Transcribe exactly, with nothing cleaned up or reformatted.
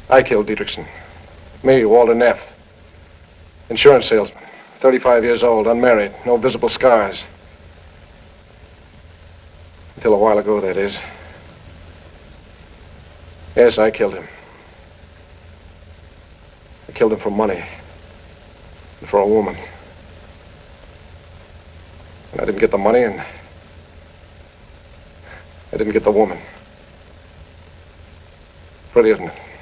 I killed Dietrichson. Me, Walter Neff. Insurance salesman. thirty-five years old, unmarried, no visible scars. Until a while ago, that is. Yes, I killed him. I killed him for money. And for a woman. And I didn't get the money, and I didn't get the woman. Pretty, isn't it?